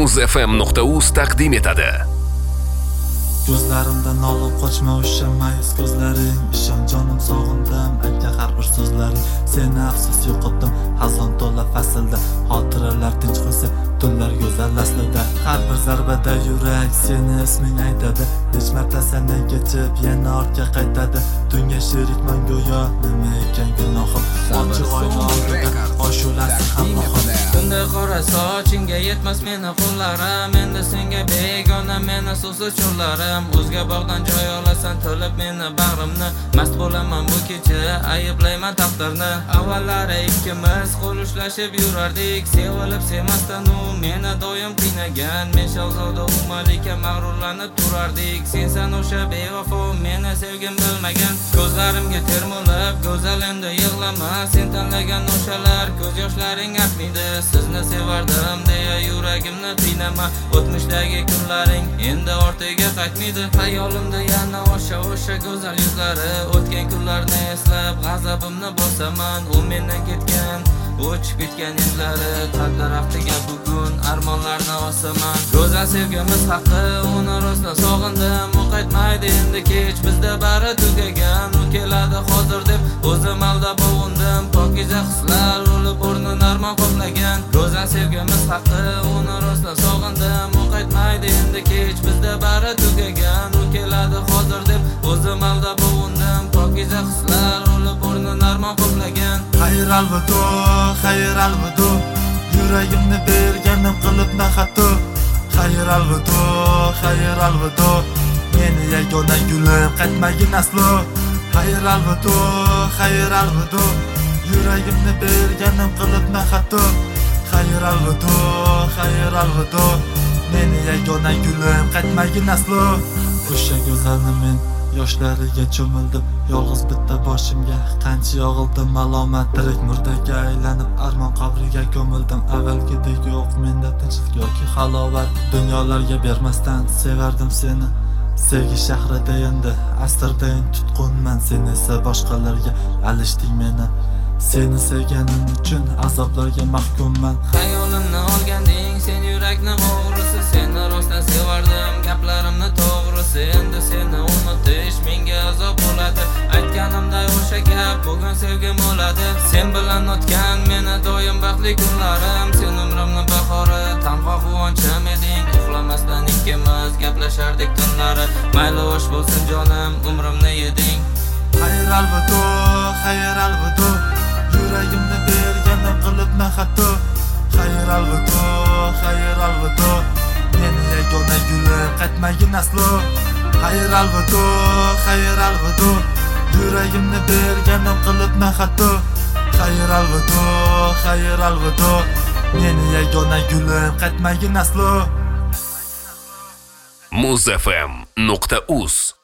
muzfm.uz taqdim etadi. Ko'zlarimdan olib qochma o'sha mayus ko'zlaring, ishon jonim sog'indim aytga har bir so'zlaring. Seni afsus yo'qotdim xazon to'la faslda, xotiralar tinch qo'ysa tunlar go'zal aslida. Har bir zarbada yurak seni isming aytadi, hech marta sendan kechib yana ortga qaytadi. Tunga sherikman go'yo nima ekan gunohim, ochiq oyna oldida oshulasi ham muhim. Bunday qora sochingga yetmas meni qo'llarim, endi senga begona meni suvsiz cho'llarim. O'zga bog'dan joy olasan to'lib meni bag'rimni, mast bo'laman bu kecha ayblayman taqdirni. Avvallari ikkimiz qo'l ushlashib yurardik, sevilib sevmasdan u meni doim qiynagan. Men shahzoda u malika mag'rurlanib turardik, sensan o'sha bevafo meni sevgim bilmagan. Ko'zlarimga termulib go'zal endi yig'lama, sen tanlagan o'shalar ko'z yoshlaring artmaydi. Sizni sevardim deya yuragimni qiynama, o'tmishdagi kunlaring endi ortiga qaytmaydi. Xayolimda yana o'sha go'zal yuzlari, o'tgan kunlarni eslab g'azabimni bosaman. U mendan ketgan, o'chib ketgan izlari, qadar haftaga bugun armonlarni osaman. Go'zal sevgimiz haqi uni rostla sog'indim, u qaytmaydi endi kech, bizda bari tugagan. U keladi hozir deb o'zim aldab ovundim, pokiza hislar o'lib o'rnini armon qoplagan. Go'zal sevgimiz haqi uni rostla sog'indim, u qaytmaydi endi kech, bizda bari tugagan. U keladi hozir deb o'zim aldab ovundim, pokiza hislar o'lib o'rnini armon qoplagan. Xayr alvido, yuragimni berganim qilib naxato. Xayr alvido, meni yagona gulim qaytmagin aslo. Xayr alvido, yuragimni berganim qilib naxato. Xayr alvido, meni yagona gulim qaytmagin aslo. O'sha go'zalni men yoshlariga cho'mildim, yolg'iz bitta boshimga qancha yog'ildi malomat. Tirik murdaga aylanib armon qabriga ko'mildim. Avvalgidek yo'q menda tinchlik yoki halovat, dunyolarga bermasdan sevardim seni. Sevgi shahrida endi asrdayin tutqunman, sen esa boshqalarga alishding meni. Seni sevganim uchun azoblarga mahkumman. Xayolimni olganding sen yurakni o'g'risi, seni rostdan sevardim gaplarimni to'g'risi. Endi seni unutish menga azob bo'ladi, aytganimday o'sha gap bugun sevgim bo'ladi. Sen bilan o'tgan meni doim baxtli kunlarim, sen umrimni bahori tanho quvonchim eding. Uxlamasdan ikkimiz gaplashardik tunlari, mayli o'sh bo'lsin jonim umrimni yeding. Xayr alvido, yuragimni berganim qilib naxato. Xayr alvido, meni yagona gulim qaytmagin aslo. Xayr alvido, yuragimni berganim qilib naxato. Xayr alvido, meni yagona gulim qaytmagin aslo. muzfm.uz